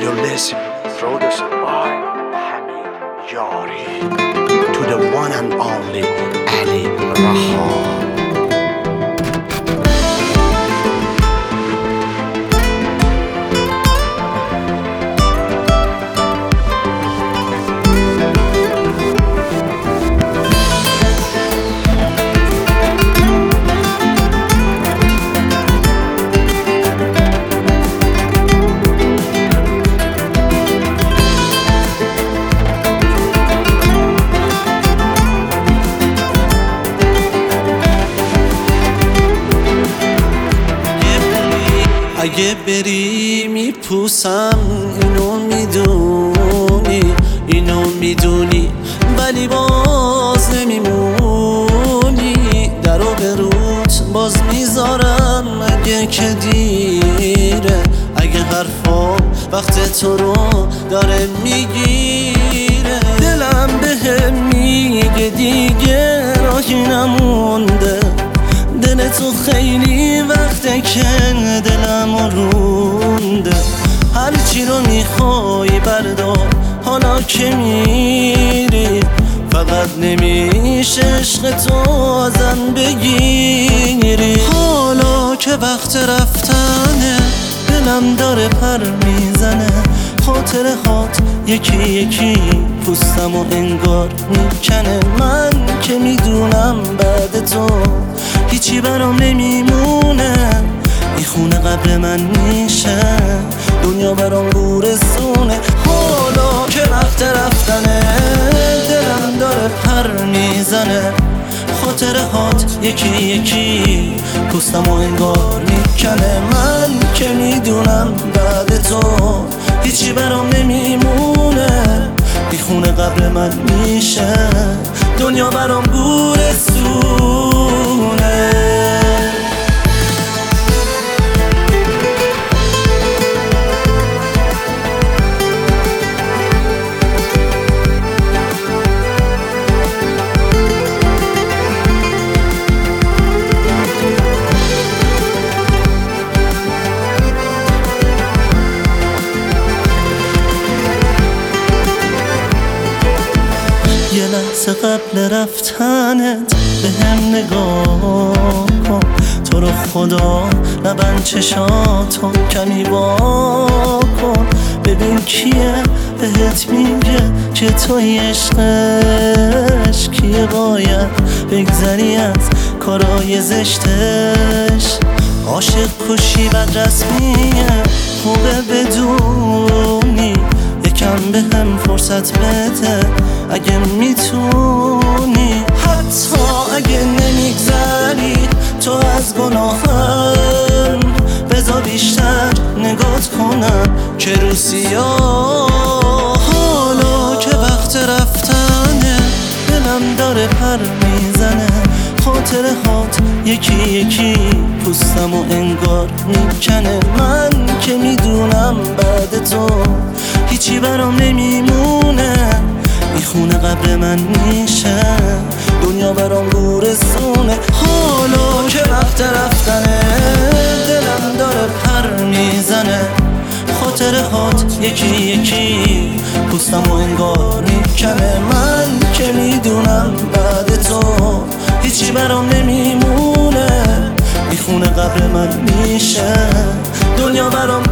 You're listening, produced by Hamid Yari, to the one and only Ali Raha. اگه بری میپوسم، اینو میدونی ولی باز نمیمونی. درو به روت باز میذارم اگه که دیره، اگه حرفا وقت تو رو داره میگیره. دلم بهم میگه دیگه راهی نمونده، دل تو خیلی وقته که دلم رونده. هرچی رو میخوای بردار حالا که میری، فقط نمیشه عشق تو ازم بگیری. حالا که وقت رفتنه دلم داره پر میزنه، خاطره هات یکی یکی پوستم و انگار میکنه. من که میدونم بعد تو هیچی برام نمیمونه، این خونه قبر من میشه، دنیا برام گورستونه. حالا که وقت رفتنه دلم داره پر میزنه، خاطره هات یکی یکی پوستم و انگار میکنه. من که میدونم بعد تو هیچی برام نمیمونه، این خونه قبر من میشه، دنیا برام گورستونه. یه لحظه قبل رفتنت به هم نگاه کن، تو رو خدا نبند چشاتو کمی وا کن. ببین کیه بهت میگه که توی عشقش، کیه باید بگذری از کارای زشتش. عاشق کشی بد رسمیه، خوبه بدونی، یکم به هم فرصت بده اگه میتونی. حتی اگه نمیگذری تو از گناهم، بذار بیشتر نگات کنم که رو سیاه. حالا که وقت رفتنه دلم داره پر میزنه، خاطره هات یکی یکی پوستم و انگار میکنه. من که میدونم بعد تو هیچی برام نمیمونه، این خونه قبر من میشه، دنیا برام گورستونه. حالا که وقت رفتنه دلم داره پر میزنه، خاطره هات یکی یکی پوستم و انگار میکنه. من که میدونم بعد تو هیچی برام نمیمونه، این خونه قبر من میشه، دنیا برام